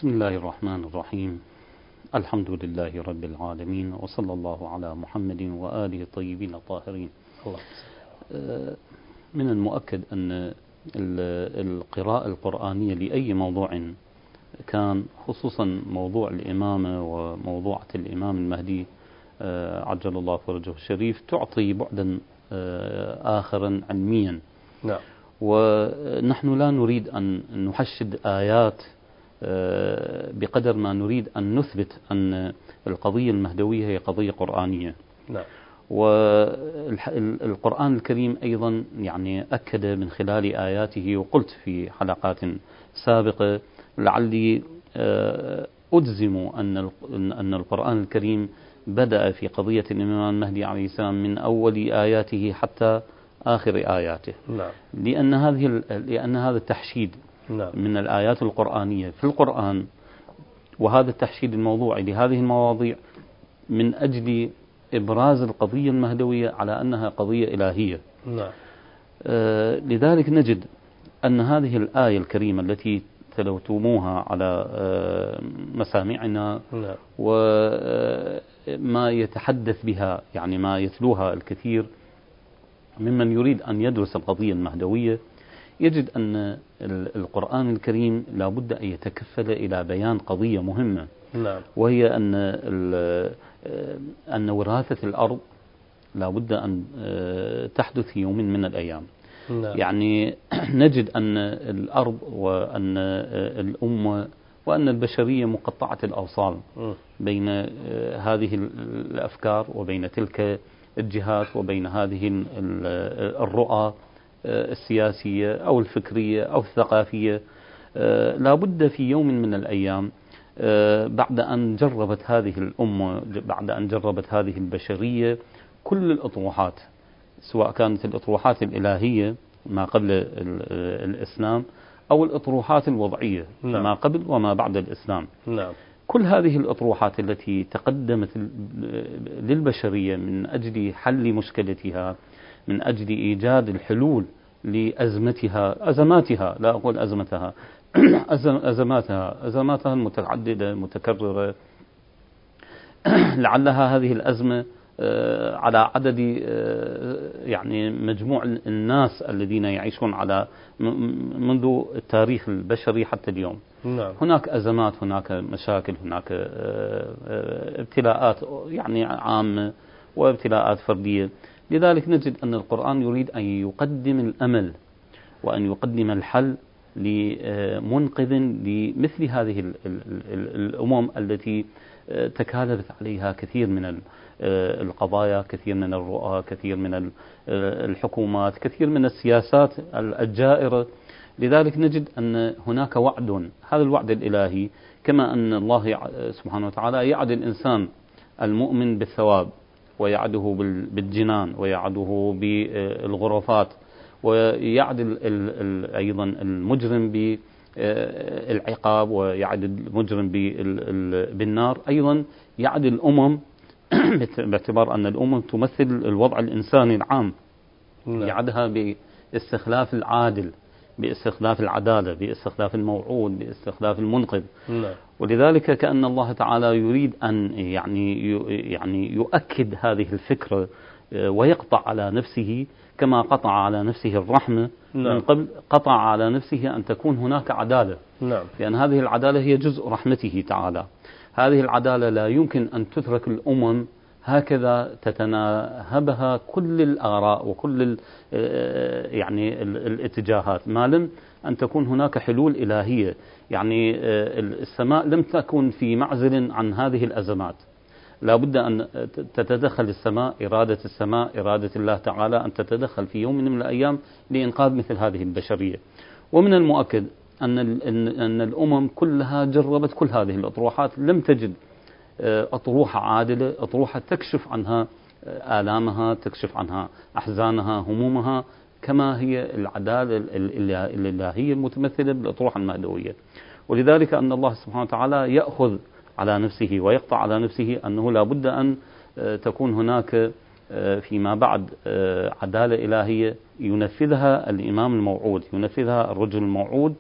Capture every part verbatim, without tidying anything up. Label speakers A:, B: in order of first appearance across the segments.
A: بسم الله الرحمن الرحيم. الحمد لله رب العالمين، وصلى الله على محمد وآله الطيبين الطاهرين.
B: الله.
A: من المؤكد أن القراءة القرآنية لأي موضوع كان، خصوصا موضوع الإمامة وموضوعة الإمام المهدي عجل الله فرجه الشريف، تعطي بعدا آخرا علميا.
B: نعم.
A: ونحن لا نريد أن نحشد آيات بقدر ما نريد أن نثبت أن القضية المهدوية هي قضية قرآنية.
B: نعم.
A: والقرآن الكريم أيضا يعني أكد من خلال آياته، وقلت في حلقات سابقة لعلي أجزم أن أن القرآن الكريم بدأ في قضية الإمام المهدي عليه السلام من أول آياته حتى آخر آياته.
B: نعم.
A: لأن هذه لأن هذا التحشيد
B: نعم.
A: من الآيات القرآنية في القرآن، وهذا التحشيد الموضوعي لهذه المواضيع من أجل إبراز القضية المهدوية على أنها قضية إلهية.
B: نعم.
A: آه لذلك نجد أن هذه الآية الكريمة التي تلوتموها على آه مسامعنا،
B: نعم.
A: وما يتحدث بها يعني ما يتلوها الكثير ممن يريد أن يدرس القضية المهدوية، يجد أن القرآن الكريم لا بد أن يتكفل إلى بيان قضية مهمة.
B: نعم.
A: وهي أن أن وراثة الأرض لا بد أن تحدث في يوم من الأيام.
B: نعم.
A: يعني نجد أن الأرض وأن الأمة وأن البشرية مقطعة الأوصال بين هذه الأفكار وبين تلك الجهات وبين هذه الرؤى السياسية أو الفكرية أو الثقافية. لا بد في يوم من الأيام، بعد أن جربت هذه الأمة، بعد أن جربت هذه البشرية كل الأطروحات، سواء كانت الأطروحات الإلهية ما قبل الإسلام أو الأطروحات الوضعية
B: نعم.
A: ما قبل وما بعد الإسلام.
B: نعم.
A: كل هذه الأطروحات التي تقدمت للبشرية من أجل حل مشكلتها، من أجل إيجاد الحلول لأزمتها أزماتها لا أقول أزمتها أزماتها أزماتها المتعددة المتكررة، لعلها هذه الأزمة على عدد يعني مجموع الناس الذين يعيشون على منذ التاريخ البشري حتى اليوم.
B: نعم.
A: هناك أزمات، هناك مشاكل، هناك ابتلاءات يعني عامة وابتلاءات فردية. لذلك نجد أن القرآن يريد أن يقدم الأمل وأن يقدم الحل لمنقذ لمثل هذه الأمم التي تكالبت عليها كثير من القضايا، كثير من الرؤى، كثير من الحكومات، كثير من السياسات الجائرة. لذلك نجد أن هناك وعد، هذا الوعد الإلهي، كما أن الله سبحانه وتعالى يعد الإنسان المؤمن بالثواب ويعده بالجنان ويعده بالغرفات، ويعد أيضا المجرم بالعقاب ويعد المجرم بالنار. أيضا يعد الأمم باعتبار أن الأمم تمثل الوضع الإنساني العام، يعدها باستخلاف العادل، باستخلاف العدالة، باستخلاف الموعود، باستخلاف المنقذ. ولذلك كأن الله تعالى يريد أن يعني يعني يؤكد هذه الفكرة ويقطع على نفسه كما قطع على نفسه الرحمة من قبل، قطع على نفسه أن تكون هناك عدالة.
B: نعم.
A: لأن هذه العدالة هي جزء رحمته تعالى. هذه العدالة لا يمكن أن تترك الأمم هكذا تتناهبها كل الآراء وكل يعني الاتجاهات، ما لم أن تكون هناك حلول إلهية. يعني السماء لم تكن في معزل عن هذه الأزمات، لا بد أن تتدخل السماء، إرادة السماء، إرادة الله تعالى أن تتدخل في يوم من الأيام لإنقاذ مثل هذه البشرية. ومن المؤكد أن أن الأمم كلها جربت كل هذه الأطروحات، لم تجد أطروحة عادلة، أطروحة تكشف عنها آلامها، تكشف عنها أحزانها، همومها، كما هي العدالة الإلهية المتمثلة بالأطروحة المهدوية. ولذلك أن الله سبحانه وتعالى يأخذ على نفسه ويقطع على نفسه أنه لا بد أن تكون هناك فيما بعد عدالة إلهية ينفذها الإمام الموعود، ينفذها الرجل الموعود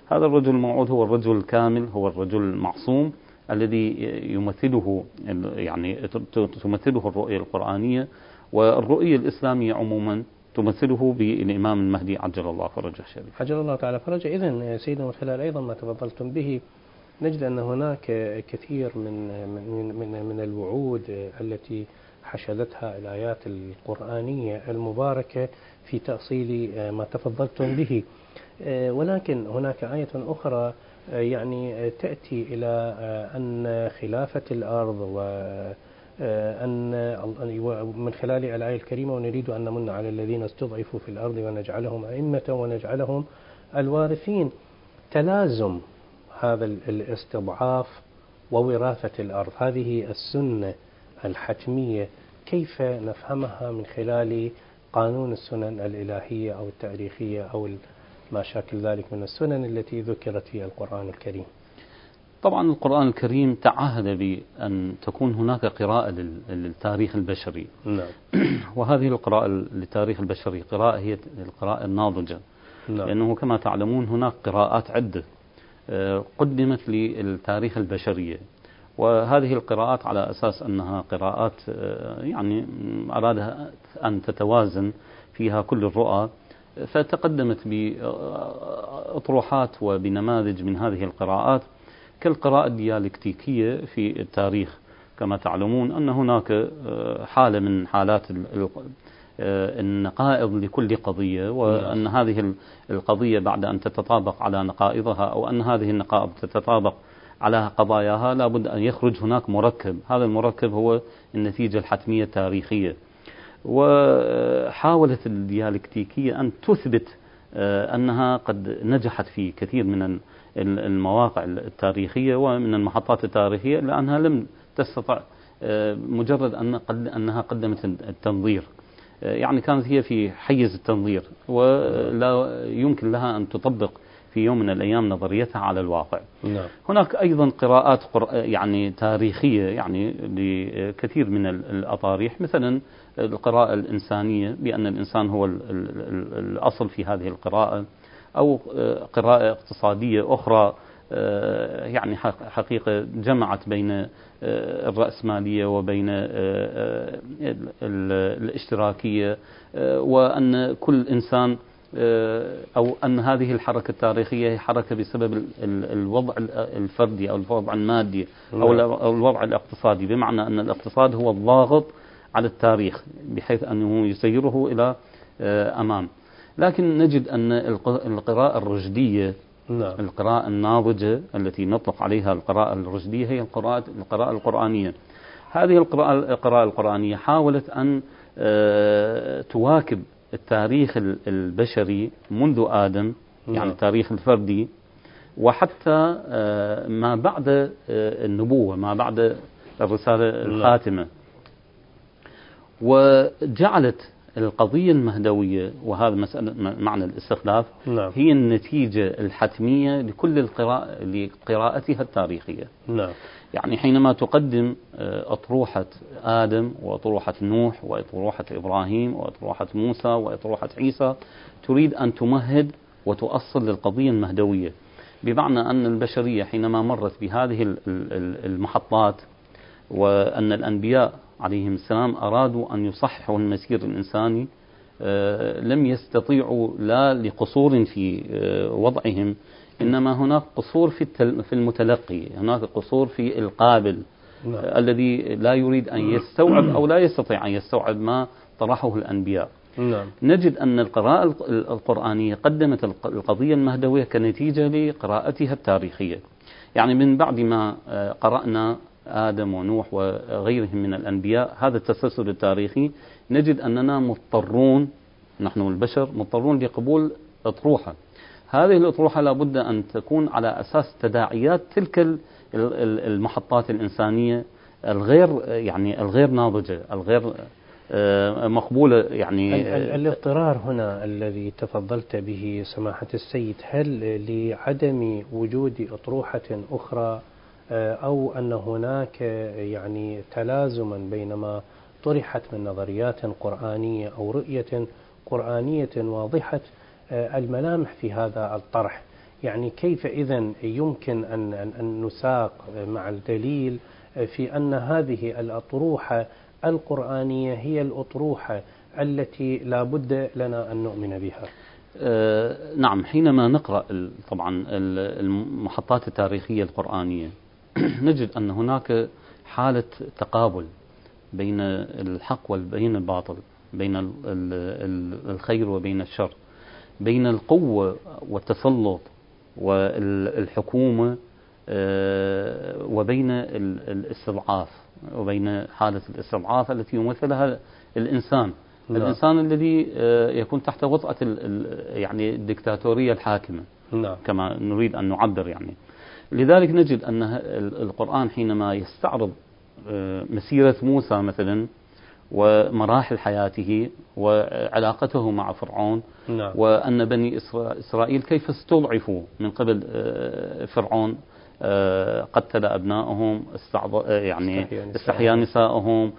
A: هذا الرجل الموعود هو الرجل الكامل، هو الرجل المعصوم الذي يمثله يعني تمثله الرؤية القرآنية والرؤية الإسلامية عموما تمثله بالإمام المهدي عجل الله فرجه الشريف.
B: عجل الله تعالى فرجه. إذن سيدنا من خلال أيضا ما تفضلتم به نجد أن هناك كثير من من من, من الوعود التي حشدتها الآيات القرآنية المباركة في تأصيل ما تفضلتم به، ولكن هناك آية أخرى يعني تأتي إلى أن خلافة الأرض وأن من خلال الآية الكريمة ونريد أن نمن على الذين استضعفوا في الأرض ونجعلهم أئمة ونجعلهم الوارثين. تلازم هذا الاستضعاف ووراثة الأرض، هذه السنة الحتمية كيف نفهمها من خلال قانون السنن الإلهية أو التاريخية أو ما شاكل ذلك من السنن التي ذكرت في القرآن الكريم؟
A: طبعا القرآن الكريم تعهد بأن تكون هناك قراءة للتاريخ البشري.
B: نعم.
A: وهذه القراءة للتاريخ البشري قراءة هي القراءة الناضجة. نعم. لأنه كما تعلمون هناك قراءات عدة قدمت للتاريخ البشرية، وهذه القراءات على أساس أنها قراءات يعني أرادها أن تتوازن فيها كل الرؤى، فتقدمت بأطروحات وبنماذج من هذه القراءات كالقراءة الديالكتيكية في التاريخ. كما تعلمون أن هناك حالة من حالات النقائض لكل قضية، وأن هذه القضية بعد أن تتطابق على نقائضها أو أن هذه النقائض تتطابق على قضاياها لابد أن يخرج هناك مركب، هذا المركب هو النتيجة الحتمية التاريخية. وحاولت الديالكتيكية أن تثبت أنها قد نجحت في كثير من المواقع التاريخية ومن المحطات التاريخية، لأنها لم تستطع مجرد أن أنها قدمت التنظير، يعني كانت هي في حيز التنظير ولا يمكن لها أن تطبق في يوم من الأيام نظريتها على الواقع.
B: نعم.
A: هناك أيضا قراءات يعني تاريخية يعني لكثير من الأطاريح، مثلا القراءة الإنسانية بأن الإنسان هو الأصل في هذه القراءة، أو قراءة اقتصادية أخرى يعني حقيقة جمعت بين الرأسمالية وبين الاشتراكية، وأن كل إنسان أو أن هذه الحركة التاريخية هي حركة بسبب الوضع الفردي أو الوضع المادي أو الوضع الاقتصادي، بمعنى أن الاقتصاد هو الضاغط على التاريخ بحيث أنه يسيره إلى أمام. لكن نجد أن القراءة الرشدية،
B: نعم.
A: القراءة الناضجة التي نطلق عليها القراءة الرشدية هي القراءة القراءة القرآنية. هذه القراءة القراءة القرآنية حاولت أن تواكب التاريخ البشري منذ آدم، يعني التاريخ الفردي، وحتى ما بعد النبوة، ما بعد الرسالة الخاتمة، وجعلت القضية المهدوية، وهذا مسألة معنى الاستخلاف،
B: نعم.
A: هي النتيجة الحتمية لكل القراءة لقراءتها التاريخية.
B: نعم.
A: يعني حينما تقدم أطروحة آدم وأطروحة نوح وأطروحة إبراهيم وأطروحة موسى وأطروحة عيسى، تريد أن تمهد وتؤصل للقضية المهدوية، بمعنى أن البشرية حينما مرت بهذه المحطات، وأن الأنبياء عليهم السلام أرادوا أن يصححوا المسير الإنساني، لم يستطيعوا لا لقصور في وضعهم، إنما هناك قصور في في المتلقي، هناك قصور في القابل. نعم. الذي لا يريد أن يستوعب أو لا يستطيع أن يستوعب ما طرحه الأنبياء.
B: نعم.
A: نجد أن القراءة القرآنية قدمت القضية المهدوية كنتيجة لقراءتها التاريخية. يعني من بعد ما قرأنا آدم ونوح وغيرهم من الأنبياء هذا التسلسل التاريخي، نجد أننا مضطرون، نحن البشر مضطرون لقبول أطروحة. هذه الأطروحة لابد أن تكون على أساس تداعيات تلك المحطات الإنسانية الغير يعني الغير ناضجة، الغير مقبولة. يعني
B: الاضطرار هنا الذي تفضلت به سماحة السيد، هل لعدم وجود أطروحة أخرى، أو أن هناك يعني تلازما بين ما طرحت من نظريات قرآنية أو رؤية قرآنية واضحة الملامح في هذا الطرح؟ يعني كيف إذن يمكن أن أن نساق مع الدليل في أن هذه الأطروحة القرآنية هي الأطروحة التي لا بد لنا أن نؤمن بها؟
A: آه نعم، حينما نقرأ طبعا المحطات التاريخية القرآنية نجد أن هناك حالة تقابل بين الحق وبين الباطل، بين الخير وبين الشر، بين القوة والتسلط والحكومة وبين الاستضعاف، وبين حالة الاستضعاف التي يمثلها الإنسان لا. الإنسان الذي يكون تحت وطأة يعني الدكتاتورية الحاكمة لا. كما نريد أن نعبر يعني. لذلك نجد أن القرآن حينما يستعرض مسيرة موسى مثلا ومراحل حياته وعلاقته مع فرعون نعم. وأن بني إسرائيل كيف استضعفوا من قبل فرعون، قتل أبنائهم، يعني استحيا نسائهم،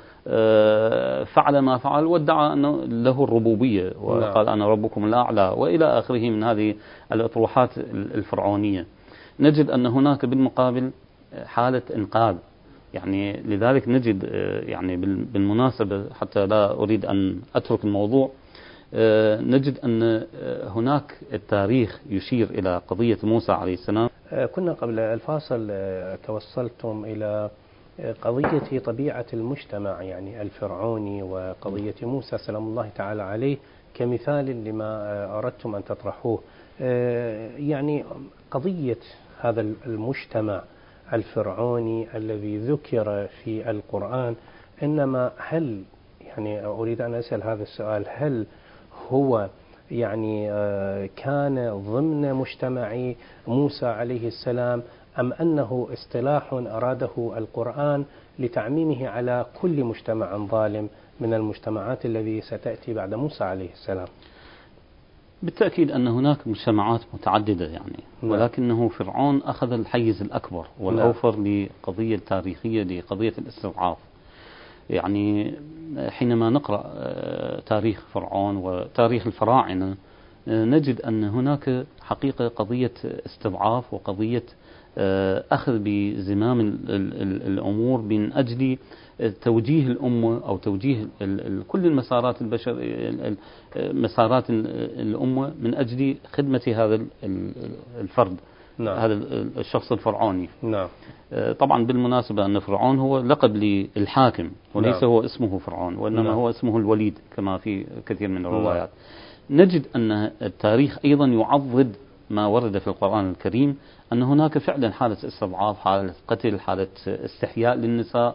A: فعل ما فعل وادعى أنه له الربوبية وقال نعم. أنا ربكم الأعلى وإلى آخره من هذه الأطروحات الفرعونية. نجد أن هناك بالمقابل حالة إنقاذ، يعني لذلك نجد يعني بالمناسبة حتى لا أريد أن أترك الموضوع، نجد أن هناك التاريخ يشير إلى قضية موسى عليه السلام.
B: كنا قبل الفاصل توصلتم إلى قضية طبيعة المجتمع يعني الفرعوني وقضية موسى سلام الله تعالى عليه كمثال لما أردتم أن تطرحوه. يعني قضية هذا المجتمع الفرعوني الذي ذكر في القرآن، إنما هل يعني أريد أن أسأل هذا السؤال، هل هو يعني كان ضمن مجتمع موسى عليه السلام أم أنه اصطلاح أراده القرآن لتعميمه على كل مجتمع ظالم من المجتمعات الذي ستأتي بعد موسى عليه السلام؟
A: بالتأكيد أن هناك مجتمعات متعددة يعني نعم. ولكنه فرعون أخذ الحيز الأكبر والأوفر نعم. لقضية تاريخية لقضية الاستضعاف. يعني حينما نقرأ تاريخ فرعون وتاريخ الفراعنة نجد أن هناك حقيقة قضية استضعاف وقضية أخذ بزمام الأمور من أجل توجيه الأمة أو توجيه كل المسارات البشر مسارات الأمة من أجل خدمة هذا الفرد نعم. هذا الشخص الفرعوني نعم. طبعا بالمناسبة أن فرعون هو لقب للحاكم وليس نعم. هو اسمه فرعون وإنما نعم. هو اسمه الوليد كما في كثير من الروايات نعم. نجد أن التاريخ أيضا يعضد ما ورد في القرآن الكريم أن هناك فعلا حالة استضعاف، حالة قتل، حالة استحياء للنساء.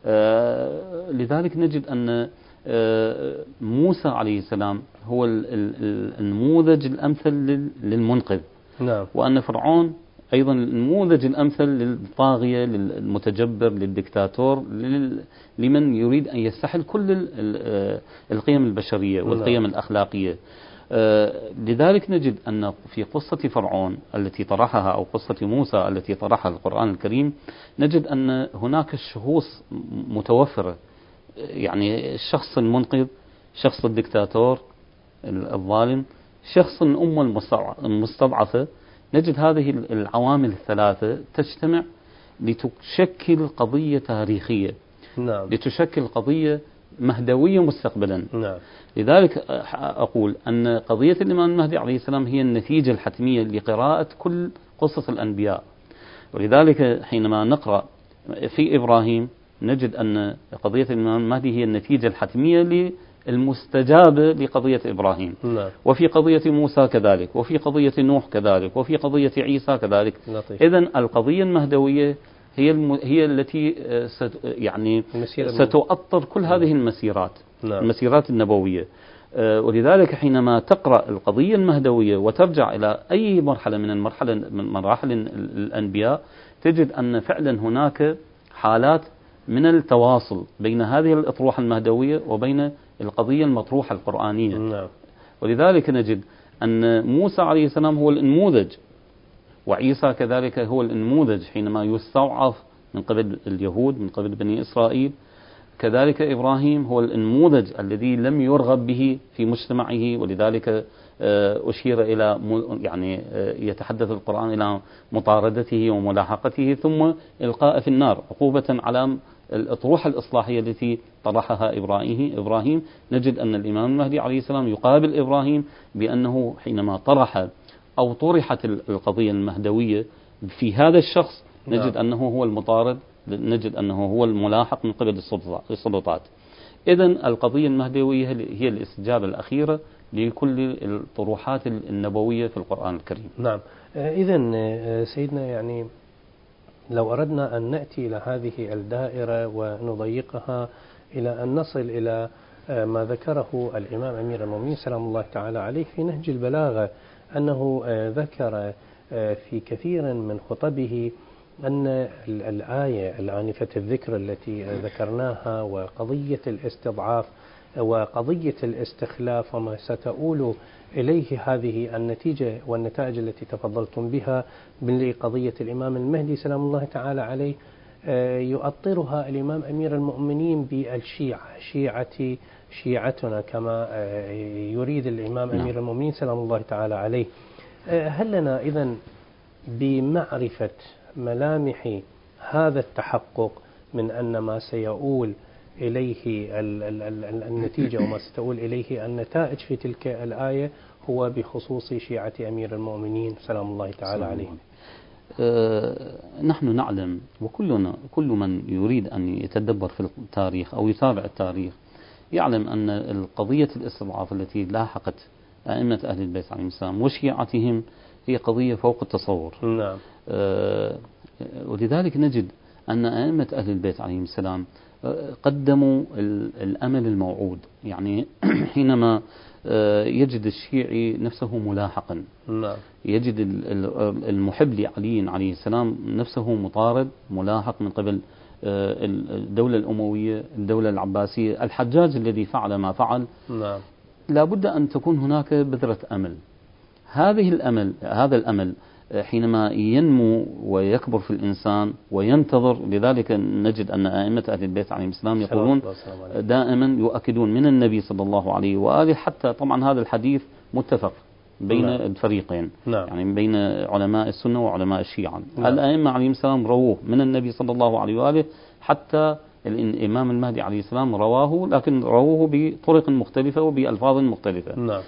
A: آه لذلك نجد أن آه موسى عليه السلام هو النموذج الأمثل للمنقذ نعم. وأن فرعون أيضا النموذج الأمثل للطاغية، للمتجبر، للدكتاتور، لمن يريد أن يستحل كل القيم البشرية والقيم نعم. الأخلاقية. آه لذلك نجد أن في قصة فرعون التي طرحها أو قصة موسى التي طرحها القرآن الكريم نجد أن هناك شخوص متوفرة، يعني الشخص المنقذ، شخص الدكتاتور الظالم، شخص الأمة المستضعفة. نجد هذه العوامل الثلاثة تجتمع لتشكل قضية تاريخية نعم. لتشكل قضية مهدوية مستقبلا نعم. لذلك أقول أن قضية الإمام المهدي عليه السلام هي النتيجة الحتمية لقراءة كل قصص الأنبياء. ولذلك حينما نقرأ في إبراهيم نجد أن قضية الإمام المهدي هي النتيجة الحتمية للمستجابة لقضية إبراهيم نعم. وفي قضية موسى كذلك، وفي قضية نوح كذلك، وفي قضية عيسى كذلك. إذن القضية المهدوية هي الم... هي التي ست... يعني ستؤطر كل هذه المسيرات نعم. المسيرات النبوية. أه ولذلك حينما تقرأ القضية المهدوية وترجع إلى أي مرحلة من المرحلة من مراحل الأنبياء تجد أن فعلا هناك حالات من التواصل بين هذه الأطروحة المهدوية وبين القضية المطروحة القرآنية نعم. ولذلك نجد أن موسى عليه السلام هو النموذج، وعيسى كذلك هو النموذج حينما يستضعف من قبل اليهود، من قبل بني إسرائيل. كذلك إبراهيم هو النموذج الذي لم يرغب به في مجتمعه، ولذلك أشير إلى يعني يتحدث القرآن إلى مطاردته وملاحقته ثم إلقاء في النار عقوبة على الأطروحة الإصلاحية التي طرحها إبراهيم إبراهيم نجد أن الإمام المهدي عليه السلام يقابل إبراهيم بأنه حينما طرح أو طرحت القضية المهدوية في هذا الشخص نجد أنه هو المطارد، نجد أنه هو الملاحق من قبل السلطات. إذن القضية المهدوية هي الاستجابة الأخيرة لكل الطروحات النبوية في القرآن الكريم.
B: نعم. إذن سيدنا يعني لو أردنا أن نأتي إلى هذه الدائرة ونضيقها إلى أن نصل إلى ما ذكره الإمام أمير المؤمنين سلام الله تعالى عليه في نهج البلاغة، أنه ذكر في كثير من خطبه أن الآية الآنفة الذكر التي ذكرناها وقضية الاستضعاف وقضية الاستخلاف وما ستؤول إليه هذه النتيجة والنتائج التي تفضلتم بها بقضية الإمام المهدي سلام الله تعالى عليه، يؤطرها الإمام أمير المؤمنين بالشيعة، شيعتي شيعتنا كما يريد الإمام أمير المؤمنين سلام الله تعالى عليه. هل لنا إذن بمعرفة ملامح هذا التحقق من أن ما سيؤول إليه النتيجة وما ستؤول إليه النتائج في تلك الآية هو بخصوص شيعة أمير المؤمنين سلام الله تعالى عليه؟
A: أه نحن نعلم، وكلنا كل من يريد أن يتدبر في التاريخ أو يتابع التاريخ يعلم أن القضية الاستضعاف التي لاحقت أئمة أهل البيت عليهم السلام وشيعتهم هي قضية فوق التصور.
B: نعم.
A: أه ولذلك نجد أن أئمة أهل البيت عليهم السلام قدموا الأمل الموعود، يعني حينما يجد الشيعي نفسه ملاحقا، يجد المحب لعلي عليه السلام نفسه مطارد ملاحق من قبل الدولة الأموية، الدولة العباسية، الحجاج الذي فعل ما فعل، لا بد أن تكون هناك بذرة أمل. هذه الأمل هذا الأمل حينما ينمو ويكبر في الإنسان وينتظر، لذلك نجد أن أئمة أهل البيت عليهم السلام يقولون دائما يؤكدون من النبي صلى الله عليه وآله، حتى طبعا هذا الحديث متفق بين نعم. الفريقين،
B: نعم.
A: يعني بين علماء السنة وعلماء الشيعة.
B: نعم.
A: الأئمة عليهم السلام رووه من النبي صلى الله عليه وآله، حتى الإمام المهدي عليه السلام رواه، لكن رووه بطرق مختلفة وبألفاظ مختلفة.
B: نعم.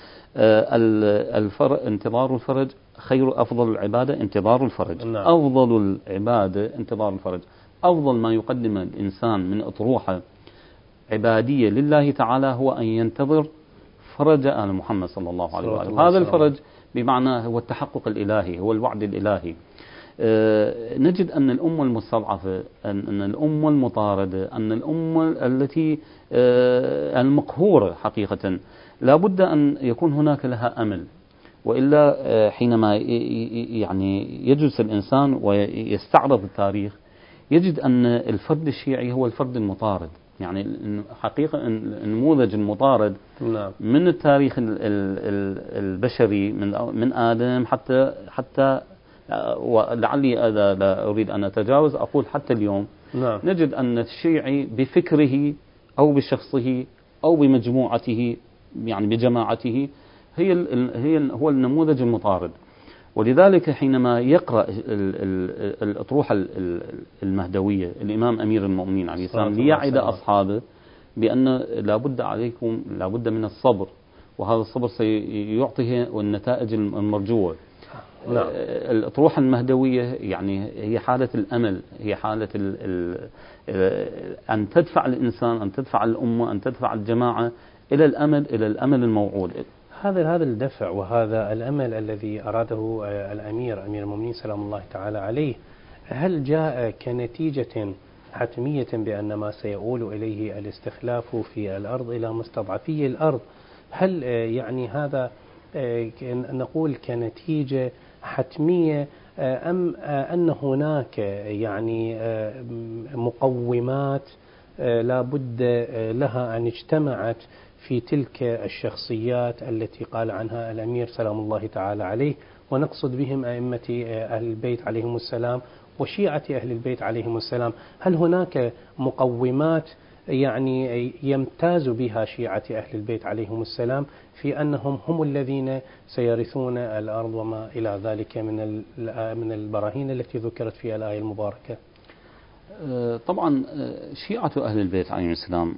A: الفرج انتظار الفرج خير، أفضل العبادة انتظار الفرج.
B: نعم.
A: أفضل العبادة انتظار الفرج، أفضل ما يقدم الإنسان من أطروحة عبادية لله تعالى هو أن ينتظر فرج آل محمد صلى الله عليه وآله. هذا الفرج بمعنى هو التحقق الإلهي، هو الوعد الإلهي. أه نجد أن الأمة المستضعفة، أن الأمة المطاردة، أن الأمة التي أه المقهورة حقيقة لا بد أن يكون هناك لها أمل، وإلا حينما يعني يجلس الإنسان ويستعرض التاريخ يجد أن الفرد الشيعي هو الفرد المطارد، يعني حقيقة النموذج المطارد
B: نعم.
A: من التاريخ البشري من من آدم حتى حتى ولعلي هذا لا أريد أن أتجاوز أقول حتى اليوم.
B: نعم.
A: نجد أن الشيعي بفكره أو بشخصه أو بمجموعته يعني بجماعته هي هي هو النموذج المطارد. ولذلك حينما يقرأ الأطروحة المهدوية الإمام أمير المؤمنين عليه السلام ليعد أصحابه بأن لابد عليكم لابد من الصبر، وهذا الصبر سيعطيه النتائج المرجوة.
B: نعم.
A: الأطروحة المهدوية يعني هي حالة الأمل، هي حالة ال ال أن تدفع الإنسان، أن تدفع الأمة، أن تدفع الجماعة إلى الأمل، إلى الأمل الموعود.
B: هذا هذا الدفع وهذا الأمل الذي أراده الأمير أمير المؤمنين سلام الله تعالى عليه، هل جاء كنتيجة حتمية بأن ما سيؤول إليه الاستخلاف في الأرض إلى مستضعفي الأرض؟ هل يعني هذا نقول كنتيجة حتمية أم أن هناك يعني مقومات لا بد لها أن اجتمعت في تلك الشخصيات التي قال عنها الأمير سلام الله تعالى عليه، ونقصد بهم أئمة أهل البيت عليهم السلام وشيعة أهل البيت عليهم السلام؟ هل هناك مقومات يعني يمتاز بها شيعة أهل البيت عليهم السلام في أنهم هم الذين سيرثون الأرض وما إلى ذلك من من البراهين التي ذكرت في الآية المباركة؟
A: طبعا شيعة أهل البيت عليهم السلام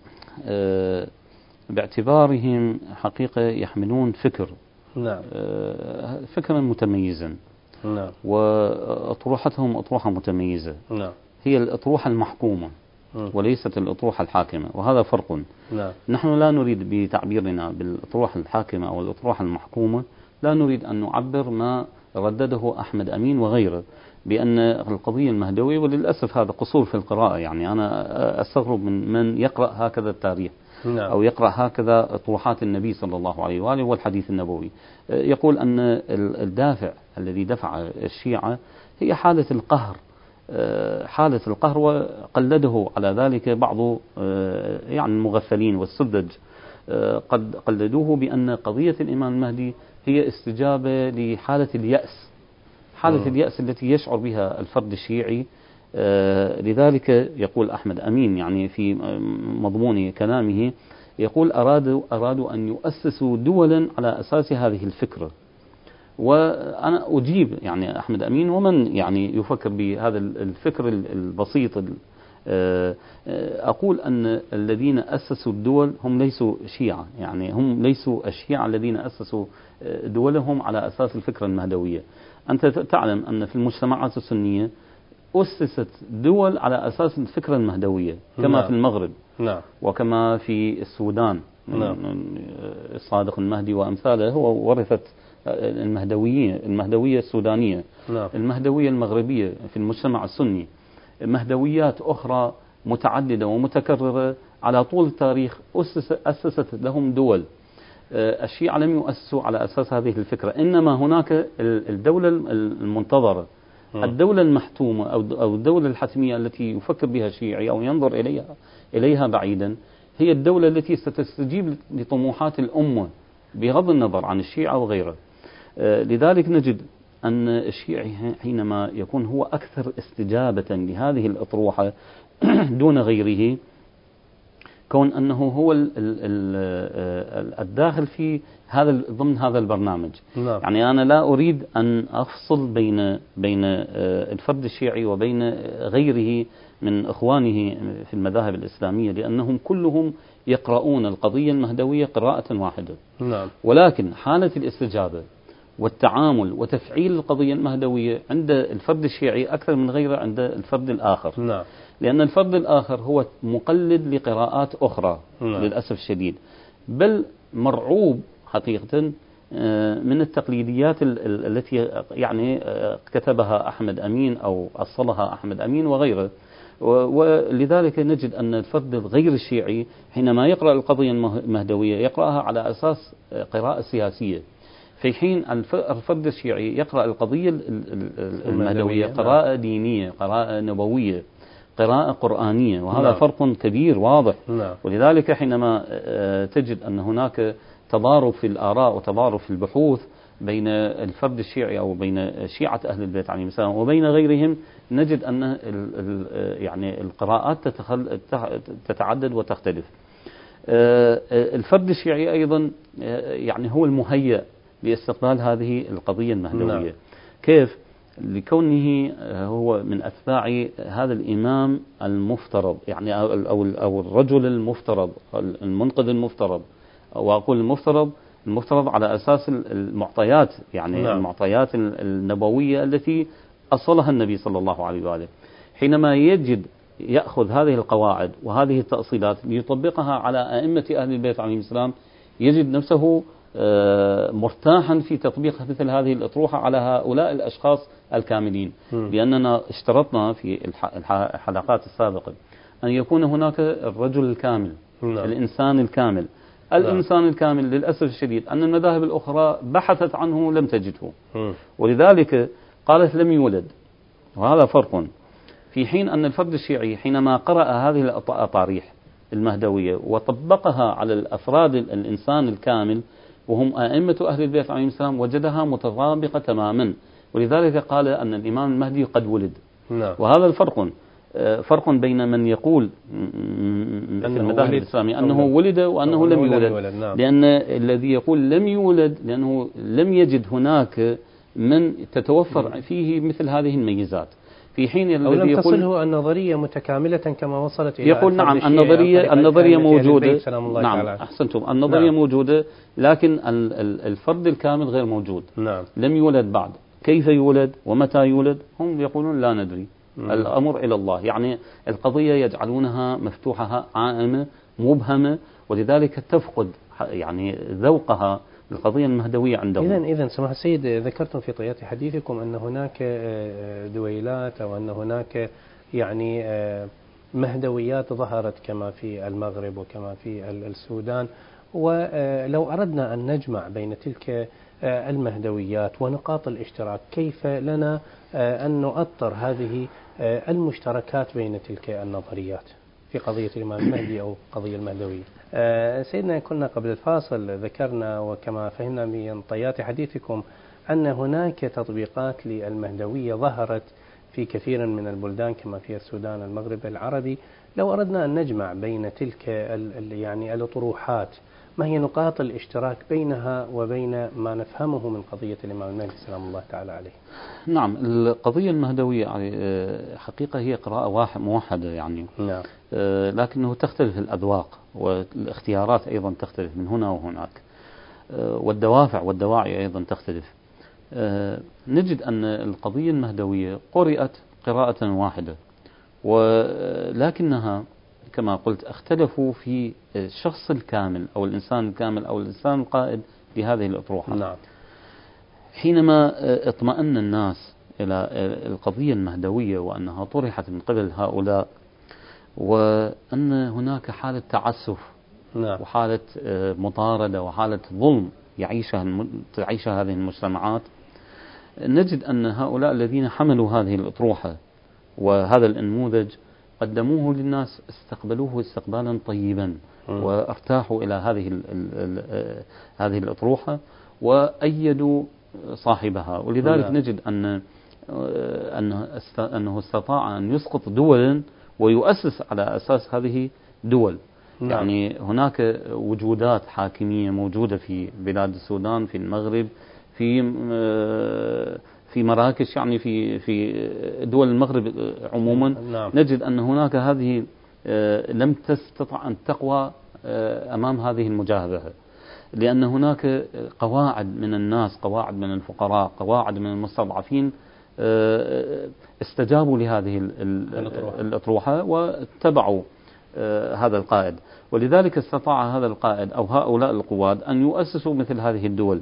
A: باعتبارهم حقيقة يحملون فكر،
B: نعم،
A: فكرا متميزا،
B: نعم،
A: وأطروحتهم أطروحة متميزة،
B: نعم،
A: هي الأطروحة المحكومة وليست الأطروحة الحاكمة، وهذا فرق.
B: نعم.
A: نحن لا نريد بتعبيرنا بالأطروحة الحاكمة أو الأطروحة المحكومة، لا نريد أن نعبر ما ردده أحمد أمين وغيره بأن القضية المهدوية، وللأسف هذا قصور في القراءة. يعني أنا أستغرب من من يقرأ هكذا التاريخ،
B: نعم.
A: أو يقرأ هكذا طروحات النبي صلى الله عليه وآله والحديث النبوي. يقول أن الدافع الذي دفع الشيعة هي حالة القهر، حالة القهر، وقلده على ذلك بعض يعني المغفلين والسذج، قد قلدوه بأن قضية الإمام المهدي هي استجابة لحالة اليأس، حالة اليأس التي يشعر بها الفرد الشيعي. لذلك يقول أحمد أمين يعني في مضمون كلامه، يقول أرادوا أرادوا أن يؤسسوا دولا على أساس هذه الفكرة. وأنا أجيب يعني أحمد أمين ومن يعني يفكر بهذا الفكر البسيط، أقول أن الذين أسسوا الدول هم ليسوا شيعة، يعني هم ليسوا الشيعة الذين أسسوا دولهم على أساس الفكرة المهدوية. أنت تعلم أن في المجتمعات السنية أسست دول على أساس الفكرة المهدوية، كما
B: نعم.
A: في المغرب،
B: نعم.
A: وكما في السودان،
B: نعم.
A: الصادق المهدي وأمثاله، هو ورثت المهدويين، المهدوية السودانية،
B: نعم.
A: المهدوية المغربية في المجتمع السني، مهدويات أخرى متعددة ومتكررة على طول التاريخ أسس أسست لهم دول. الشيعة لم يؤسسوا على أساس هذه الفكرة، إنما هناك الدولة المنتظرة، الدولة المحتومة أو الدولة الحتمية التي يفكر بها الشيعي أو ينظر إليها إليها بعيدا، هي الدولة التي ستستجيب لطموحات الأمة بغض النظر عن الشيعة وغيره. لذلك نجد أن الشيعي حينما يكون هو أكثر استجابة لهذه الأطروحة دون غيره، كون أنه هو الداخل في هذا ضمن هذا البرنامج.
B: نعم.
A: يعني أنا لا أريد أن أفصل بين بين الفرد الشيعي وبين غيره من إخوانه في المذاهب الإسلامية، لأنهم كلهم يقرؤون القضية المهدوية قراءة واحدة.
B: نعم.
A: ولكن حالة الاستجابة والتعامل وتفعيل القضية المهدوية عند الفرد الشيعي أكثر من غيره عند الفرد الآخر.
B: نعم.
A: لأن الفرد الآخر هو مقلد لقراءات أخرى.
B: نعم.
A: للأسف الشديد، بل مرعوب حقيقة من التقليديات التي يعني كتبها أحمد أمين أو أصلها أحمد أمين وغيره. ولذلك نجد أن الفرد الغير الشيعي حينما يقرأ القضية المهدوية يقرأها على أساس قراءة سياسية، في حين الفرد الشيعي يقرأ القضية المهدوية قراءة دينية، قراءة نبوية، قراءة قرآنية، وهذا نعم. فرق كبير واضح.
B: نعم.
A: ولذلك حينما تجد أن هناك تضارب في الآراء وتضارب في البحوث بين الفرد الشيعي أو بين شيعة أهل البيت عليهم السلام وبين غيرهم، نجد أن يعني القراءات تتعدد وتختلف. الفرد الشيعي أيضا يعني هو المهيأ لاستقبال هذه القضية المهدوية. نعم. كيف؟ لكونه هو من أتباع هذا الإمام المفترض، يعني أو أو الرجل المفترض، المنقذ المفترض، وأقول المفترض المفترض على أساس المعطيات، يعني نعم. المعطيات النبوية التي أصلها النبي صلى الله عليه وآله. حينما يجد يأخذ هذه القواعد وهذه التأصيلات ليطبقها على أئمة أهل البيت عليهم السلام، يجد نفسه مرتاحا في تطبيق مثل هذه الأطروحة على هؤلاء الأشخاص الكاملين. م. لأننا اشترطنا في الحلقات السابقة أن يكون هناك الرجل الكامل. م. الإنسان الكامل. الإنسان الكامل للأسف الشديد أن المذاهب الأخرى بحثت عنه لم تجده. م. ولذلك قالت لم يولد، وهذا فرق. في حين أن الفرد الشيعي حينما قرأ هذه الأطاريح المهدوية وطبقها على الأفراد الإنسان الكامل وهم أئمة أهل البيت عليهم السلام، وجدها متطابقة تماما. ولذلك قال أن الإمام المهدي قد ولد.
B: نعم.
A: وهذا الفرق. فرق بين من يقول في المذاهب الإسلامية أنه ولد وأنه لم يولد.
B: نعم.
A: لأن الذي يقول لم يولد لأنه لم يجد هناك من تتوفر فيه مثل هذه الميزات، في حين
B: أو
A: الذي
B: لم
A: يقول
B: تصله النظرية متكاملة كما وصلت إلى
A: يقول نعم النظرية النظرية موجودة، نعم أحسنتم، النظرية نعم. موجودة، لكن الفرد الكامل غير موجود.
B: نعم.
A: لم يولد بعد، كيف يولد ومتى يولد هم يقولون لا ندري. مم. الأمر إلى الله، يعني القضية يجعلونها مفتوحة عائمة مبهمة، ولذلك تفقد يعني ذوقها القضية المهدوية عندهم.
B: إذن إذن سماحة السيد، ذكرتم في طيات حديثكم أن هناك دويلات أو أن هناك يعني مهدويات ظهرت كما في المغرب وكما في السودان، ولو أردنا أن نجمع بين تلك المهدويات ونقاط الاشتراك، كيف لنا أن نؤطر هذه المشتركات بين تلك النظريات في قضية الإمام المهدي أو قضية المهدوية؟ سيدنا كنا قبل الفاصل ذكرنا وكما فهمنا من طيات حديثكم أن هناك تطبيقات للمهدوية ظهرت في كثير من البلدان كما في السودان المغرب العربي. لو أردنا أن نجمع بين تلك يعني الأطروحات، ما هي نقاط الاشتراك بينها وبين ما نفهمه من قضية الإمام المهدي سلام الله تعالى عليه؟
A: نعم، القضية المهدوية حقيقة هي قراءة واحد موحدة يعني.
B: نعم.
A: لكنه تختلف الأذواق والاختيارات أيضا تختلف من هنا وهناك، والدوافع والدواعي أيضا تختلف. نجد أن القضية المهدوية قرأت قراءة واحدة، ولكنها كما قلت اختلفوا في الشخص الكامل أو الإنسان الكامل أو الإنسان القائد لهذه الأطروحة.
B: نعم.
A: حينما اطمأن الناس إلى القضية المهدوية وأنها طرحت من قبل هؤلاء، وأن هناك حالة تعسف
B: نعم.
A: وحالة مطاردة وحالة ظلم يعيشها تعيشها هذه المجتمعات، نجد أن هؤلاء الذين حملوا هذه الأطروحة وهذا النموذج قدموه للناس، استقبلوه استقبالا طيبا وارتاحوا إلى هذه هذه الأطروحة وأيدوا صاحبها. ولذلك
B: نعم.
A: نجد أن أنه استطاع أن يسقط دولا ويؤسس على أساس هذه دول.
B: نعم.
A: يعني هناك وجودات حاكمية موجودة في بلاد السودان، في المغرب، في في مراكش، يعني في في دول المغرب عموما.
B: نعم.
A: نجد أن هناك هذه لم تستطع أن تقوى أمام هذه المجاهدة، لأن هناك قواعد من الناس، قواعد من الفقراء، قواعد من المستضعفين استجابوا لهذه الأطروحة واتبعوا هذا القائد. ولذلك استطاع هذا القائد أو هؤلاء القواد أن يؤسسوا مثل هذه الدول.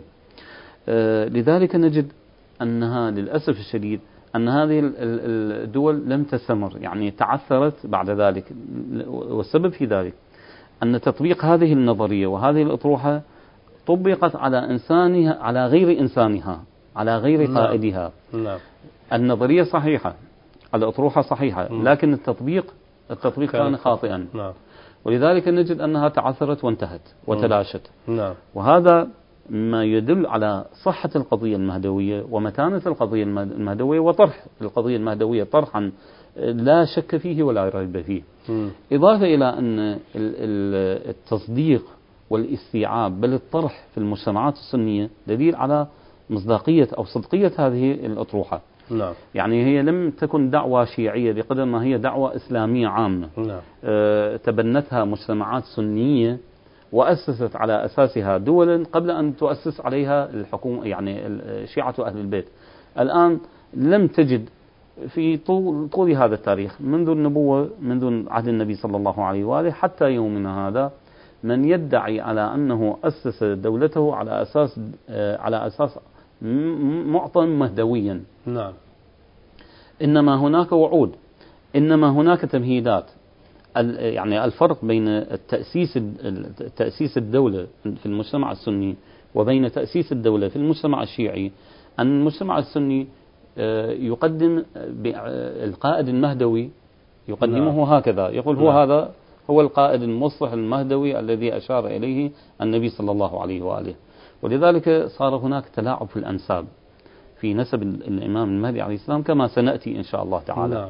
A: لذلك نجد أنها للأسف الشديد أن هذه الدول لم تستمر، يعني تعثرت بعد ذلك. والسبب في ذلك أن تطبيق هذه النظرية وهذه الأطروحة طبقت على إنسانها على غير إنسانها، على غير قائدها.
B: نعم.
A: النظرية صحيحة، الأطروحة صحيحة، لكن التطبيق التطبيق كان خاطئا.
B: نعم.
A: ولذلك نجد أنها تعثرت وانتهت وتلاشت.
B: نعم.
A: وهذا ما يدل على صحة القضية المهدوية ومتانة القضية المهدوية وطرح القضية المهدوية طرحا لا شك فيه ولا ريب فيه.
B: م.
A: إضافة إلى أن التصديق والاستيعاب بل الطرح في المجتمعات السنية دليل على مصداقية أو صدقية هذه الأطروحة.
B: نعم.
A: يعني هي لم تكن دعوة شيعية بقدر ما هي دعوة إسلامية عامة.
B: نعم.
A: أه تبنتها مجتمعات سنية وأسست على أساسها دولا قبل أن تؤسس عليها الحكومة، يعني شيعة أهل البيت. الآن لم تجد في طول, طول هذا التاريخ منذ النبوة، منذ عهد النبي صلى الله عليه وآله حتى يومنا هذا، من يدعي على أنه أسس دولته على أساس على أساس معطى مهدويا.
B: نعم.
A: إنما هناك وعود، إنما هناك تمهيدات. يعني الفرق بين التأسيس تأسيس الدولة في المجتمع السني وبين تأسيس الدولة في المجتمع الشيعي أن المجتمع السني يقدم القائد المهدوي يقدمه نعم. هكذا يقول هو نعم. هذا هو القائد المصلح المهدوي الذي أشار إليه النبي صلى الله عليه وآله. ولذلك صار هناك تلاعب في الأنساب في نسب الإمام المهدي عليه السلام كما سنأتي إن شاء الله تعالى.
B: نعم.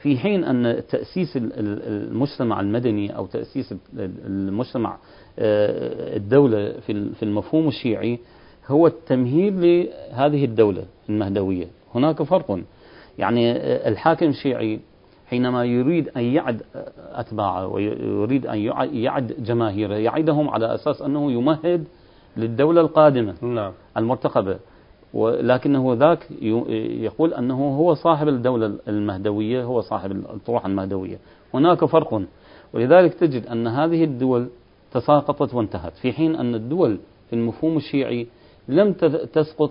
A: في حين أن تأسيس المجتمع المدني أو تأسيس المجتمع الدولة في المفهوم الشيعي هو التمهيد لهذه الدولة المهدوية. هناك فرق، يعني الحاكم الشيعي حينما يريد أن يعد أتباعه ويريد أن يعد جماهيره يعدهم على أساس أنه يمهد للدولة القادمة
B: نعم.
A: المرتقبة، ولكنه ذاك يقول أنه هو صاحب الدولة المهدوية، هو صاحب الأطروحة المهدوية. هناك فرق، ولذلك تجد أن هذه الدول تساقطت وانتهت، في حين أن الدول في المفهوم الشيعي لم تسقط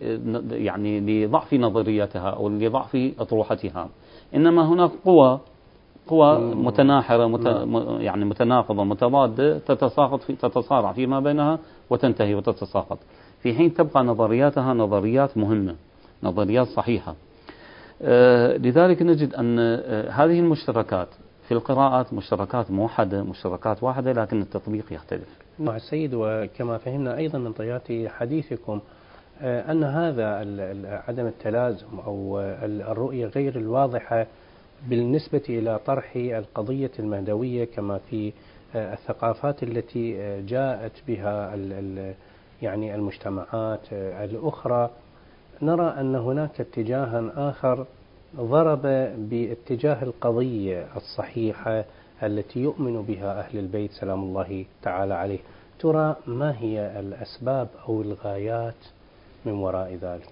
A: يعني لضعف نظرياتها أو لضعف أطروحتها، إنما هناك قوى قوى متناحرة مت... يعني متناقضة متضادة تتساقط في تتصارع فيما بينها وتنتهي وتتساقط، في حين تبقى نظرياتها نظريات مهمة، نظريات صحيحة. آه لذلك نجد أن آه هذه المشتركات في القراءات مشتركات موحدة، مشتركات واحدة، لكن التطبيق يختلف.
B: مع السيد، وكما فهمنا أيضا من طيات حديثكم آه أن هذا عدم التلازم أو الرؤية غير الواضحة بالنسبة إلى طرح القضية المهدوية كما في الثقافات التي جاءت بها يعني المجتمعات الأخرى، نرى أن هناك اتجاها آخر ضرب باتجاه القضية الصحيحة التي يؤمن بها أهل البيت سلام الله تعالى عليه. ترى ما هي الأسباب أو الغايات من وراء ذلك؟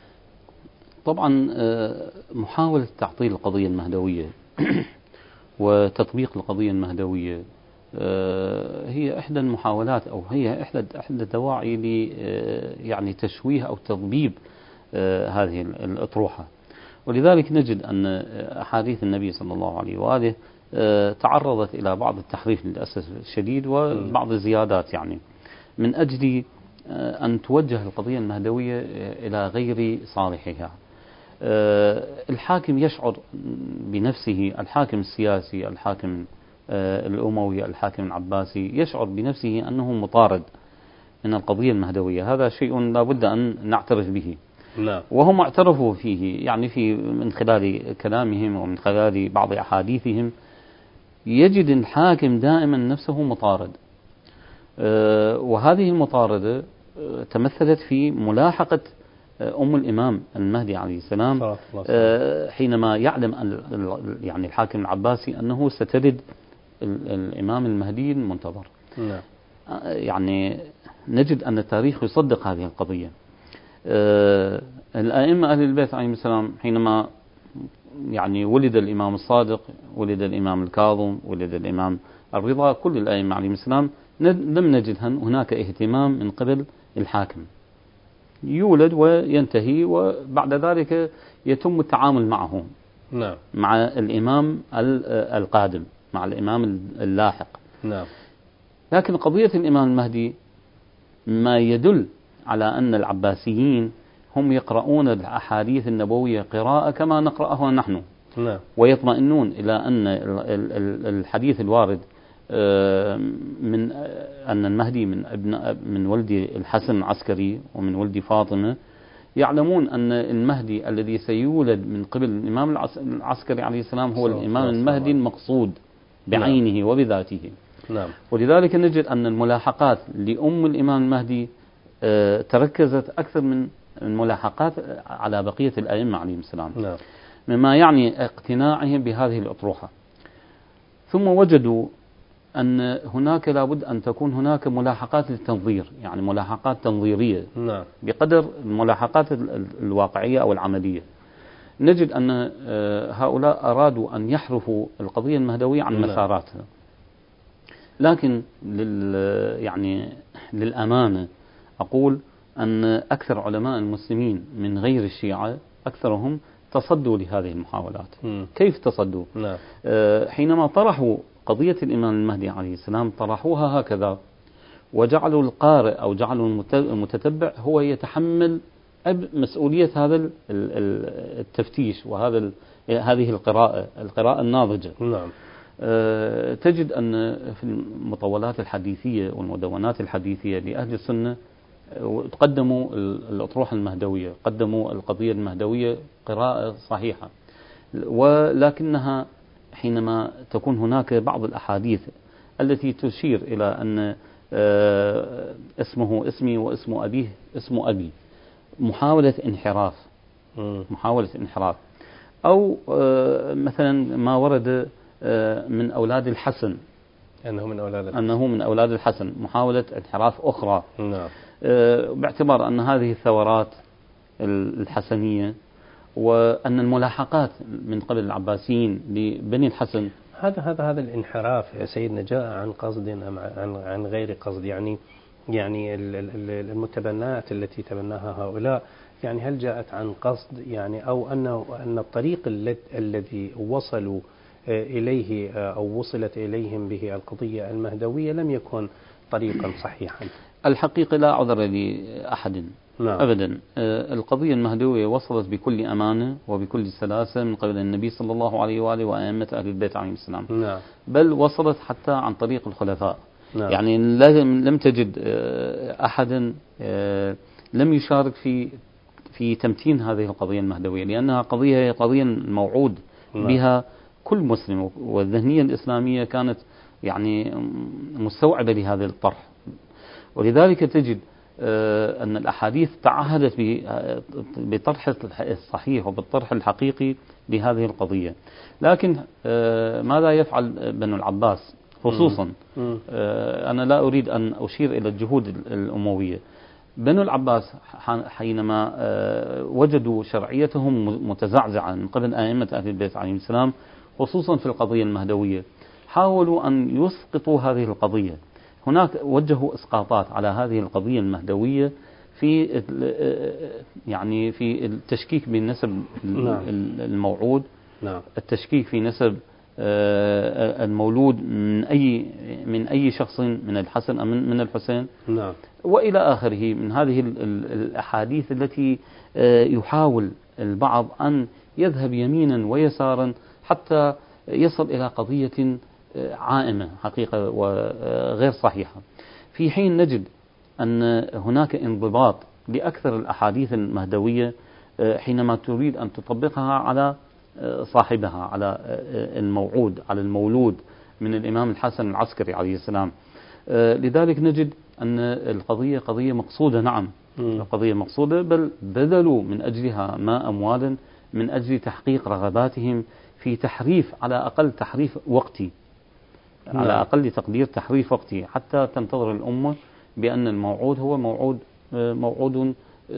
A: طبعا محاولة تعطيل القضية المهدوية وتطبيق القضية المهدوية هي إحدى المحاولات أو هي إحدى إحدى الدواعي ل يعني تشويه أو تضبيب هذه الأطروحة. ولذلك نجد أن أحاديث النبي صلى الله عليه وآله تعرضت إلى بعض التحريف للأسف الشديد وبعض الزيادات، يعني من أجل أن توجه القضية المهدوية إلى غير صالحها. الحاكم يشعر بنفسه، الحاكم السياسي، الحاكم الأموي، الحاكم العباسي، يشعر بنفسه أنه مطارد من القضية المهدوية. هذا شيء لا بد أن نعترف به.
B: لا.
A: وهم اعترفوا فيه، يعني في من خلال كلامهم ومن خلال بعض أحاديثهم يجد الحاكم دائما نفسه مطارد. وهذه المطاردة تمثلت في ملاحقة أم الإمام المهدي عليه السلام حينما يعلم يعني الحاكم العباسي أنه سترد الإمام المهدي المنتظر.
B: نعم.
A: يعني نجد أن التاريخ يصدق هذه القضية. الأئمة أهل البيت عليهم السلام حينما يعني ولد الإمام الصادق، ولد الإمام الكاظم، ولد الإمام الرضا، كل الأئمة عليهم السلام لم نجد هناك اهتمام من قبل الحاكم، يولد وينتهي وبعد ذلك يتم التعامل معه.
B: نعم.
A: مع الإمام القادم، مع الإمام اللاحق.
B: نعم.
A: لكن قضية الإمام المهدي ما يدل على أن العباسيين هم يقرؤون الأحاديث النبوية قراءة كما نقرأها نحن.
B: نعم.
A: ويطمئنون إلى أن الحديث الوارد من أن المهدي من ابن من ولد الحسن العسكري ومن ولد فاطمة، يعلمون أن المهدي الذي سيولد من قبل الإمام العسكري عليه السلام هو الإمام المهدي المقصود بعينه وبذاته.
B: نعم.
A: ولذلك نجد أن الملاحقات لأم الإمام المهدي تركزت أكثر من الملاحقات على بقية الأئمة عليهم السلام.
B: نعم.
A: مما يعني اقتناعهم بهذه الأطروحة. ثم وجدوا أن هناك لابد أن تكون هناك ملاحقات للتنظير، يعني ملاحقات تنظيرية.
B: نعم.
A: بقدر الملاحقات الواقعية أو العملية. نجد أن هؤلاء أرادوا أن يحرفوا القضية المهدوية عن مساراتها، لكن لل يعني للأمانة أقول أن أكثر علماء المسلمين من غير الشيعة أكثرهم تصدوا لهذه المحاولات.
B: م.
A: كيف تصدوا؟
B: نعم.
A: حينما طرحوا قضية الإمام المهدي عليه السلام طرحوها هكذا، وجعلوا القارئ أو جعلوا المتتبع هو يتحمل مسؤولية هذا التفتيش وهذا هذه القراءة القراءة الناضجة.
B: نعم.
A: تجد أن في المطولات الحديثية والمدونات الحديثية لأهل السنة قدموا الأطروحة المهدوية، قدموا القضية المهدوية قراءة صحيحة. ولكنها حينما تكون هناك بعض الأحاديث التي تشير إلى أن اسمه اسمي واسم أبيه اسم أبي، محاولة انحراف محاولة انحراف أو مثلا ما ورد من أولاد الحسن
B: أنه من أولاد الحسن,
A: أنه من أولاد الحسن محاولة انحراف أخرى.
B: نعم.
A: باعتبار أن هذه الثورات الحسنية وأن الملاحقات من قبل العباسيين لبني الحسن،
B: هذا هذا هذا الانحراف يا سيدنا جاء عن قصد أم عن عن غير قصد؟ يعني يعني المتبنات التي تبناها هؤلاء، يعني هل جاءت عن قصد يعني، أو أنه أن الطريق الذي وصلوا إليه أو وصلت إليهم به القضية المهدوية لم يكن طريقا صحيحا؟
A: الحقيقة لا عذر لأحد. نعم. أبدا. القضية المهدوية وصلت بكل أمانة وبكل سلاسة من قبل النبي صلى الله عليه وآله وأئمة أهل البيت عليهم السلام.
B: نعم.
A: بل وصلت حتى عن طريق الخلفاء.
B: نعم.
A: يعني لم تجد أحدا لم يشارك في في تمتين هذه القضية المهدوية، لأنها قضية قضية موعود بها كل مسلم، والذهنية الإسلامية كانت يعني مستوعبة لهذا الطرح. ولذلك تجد أن الأحاديث تعهدت بطرح الصحيح وبالطرح الحقيقي لهذه القضية. لكن ماذا يفعل بنو العباس خصوصا؟ أنا لا أريد أن أشير إلى الجهود الأموية. بنو العباس حينما وجدوا شرعيتهم متزعزعة من قبل أئمة أهل البيت عليهم السلام خصوصا في القضية المهدوية، حاولوا أن يسقطوا هذه القضية. هناك وجهوا إسقاطات على هذه القضية المهدوية في يعني في التشكيك بنسب الموعود،
B: نعم.
A: التشكيك في نسب المولود من أي من أي شخص من الحسن أم من الحسين،
B: نعم.
A: وإلى آخره من هذه الأحاديث التي يحاول البعض أن يذهب يمينا ويسارا حتى يصل إلى قضية عائمة حقيقة وغير صحيحة، في حين نجد أن هناك انضباط لأكثر الأحاديث المهدوية حينما تريد أن تطبقها على صاحبها، على الموعود، على المولود من الإمام الحسن العسكري عليه السلام. لذلك نجد أن القضية قضية مقصودة، نعم قضية مقصودة، بل بذلوا من أجلها ما أموالا من أجل تحقيق رغباتهم في تحريف، على أقل تحريف وقتي، على أقل تقدير تحريف وقتي، حتى تنتظر الأمة بأن الموعود هو موعود موعود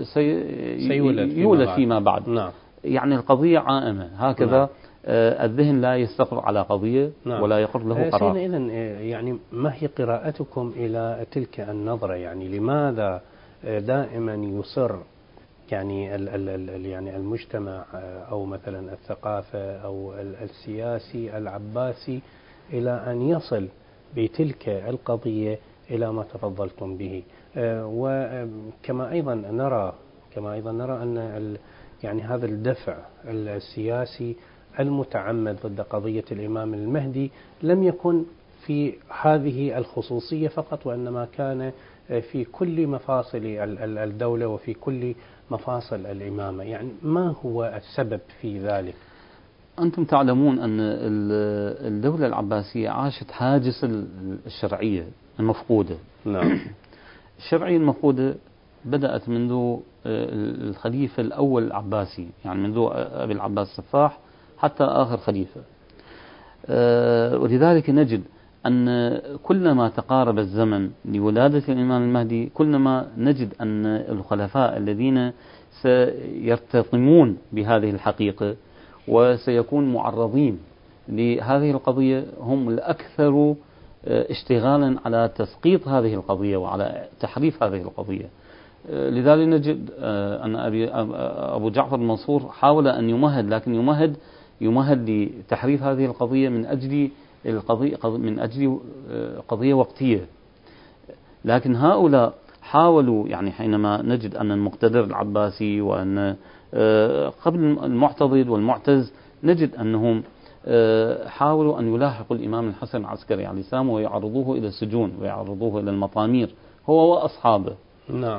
A: سيولد فيما بعد.
B: نعم.
A: يعني القضية عائمة هكذا. نعم. الذهن لا يستقر على قضية. نعم. ولا يقر له قرار.
B: إذن يعني ما هي قراءتكم إلى تلك النظرة؟ يعني لماذا دائما يصر يعني ال ال يعني المجتمع أو مثلا الثقافة أو السياسي العباسي إلى أن يصل بتلك القضية إلى ما تفضلتم به؟ وكما أيضا نرى كما أيضا نرى أن يعني هذا الدفع السياسي المتعمد ضد قضية الإمام المهدي لم يكن في هذه الخصوصية فقط، وإنما كان في كل مفاصل الدولة وفي كل مفاصل الإمامة. يعني ما هو السبب في ذلك؟
A: أنتم تعلمون أن الدولة العباسية عاشت هاجس الشرعية المفقودة.
B: نعم.
A: الشرعية المفقودة بدأت منذ الخليفة الأول العباسي، يعني منذ أبي العباس السفاح حتى آخر خليفة. ولذلك نجد أن كلما تقارب الزمن لولادة الإمام المهدي كلما نجد أن الخلفاء الذين سيرتطمون بهذه الحقيقة وسيكون معرضين لهذه القضية هم الأكثر اشتغالا على تسقيط هذه القضية وعلى تحريف هذه القضية. لذلك نجد أن أبي أبو جعفر المنصور حاول أن يمهد، لكن يمهد يمهد لتحريف هذه القضية من أجل القضية من أجل قضية وقتية. لكن هؤلاء حاولوا، يعني حينما نجد أن المقتدر العباسي وأن قبل المعتضد والمعتز نجد أنهم حاولوا أن يلاحقوا الإمام الحسن العسكري عليه السلام ويعرضوه إلى السجون ويعرضوه إلى المطامير هو وأصحابه.
B: نعم.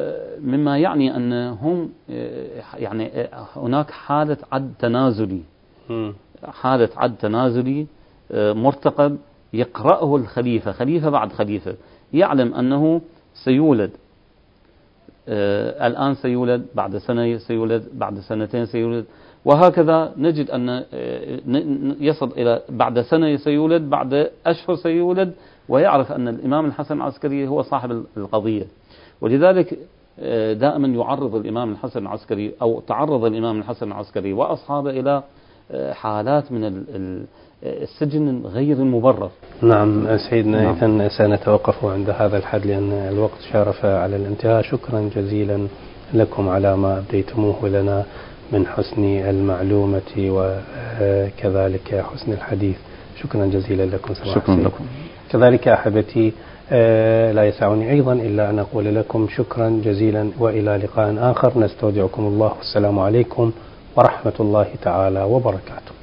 A: مما يعني أنهم يعني هناك حالة عد تنازلي حالة عد تنازلي مرتقب يقرأه الخليفة خليفة بعد خليفة، يعلم أنه سيولد الآن، سيولد بعد سنة، سيولد بعد سنتين، سيولد، وهكذا نجد أن يصل إلى بعد سنة سيولد، بعد أشهر سيولد، ويعرف أن الإمام الحسن العسكري هو صاحب القضية. ولذلك دائما يعرض الإمام الحسن العسكري أو تعرض الإمام الحسن العسكري وأصحابه إلى حالات من السجن غير المبرر.
B: نعم سيدنا، نعم. إذن سنتوقف عند هذا الحد لأن الوقت شارف على الانتهاء. شكرا جزيلا لكم على ما أبديتموه لنا من حسن المعلومة وكذلك حسن الحديث. شكرا جزيلا لكم.
A: شكرا لكم.
B: كذلك أحبتي لا يسعني أيضا إلا أن أقول لكم شكرا جزيلا وإلى لقاء آخر. نستودعكم الله والسلام عليكم ورحمة الله تعالى وبركاته.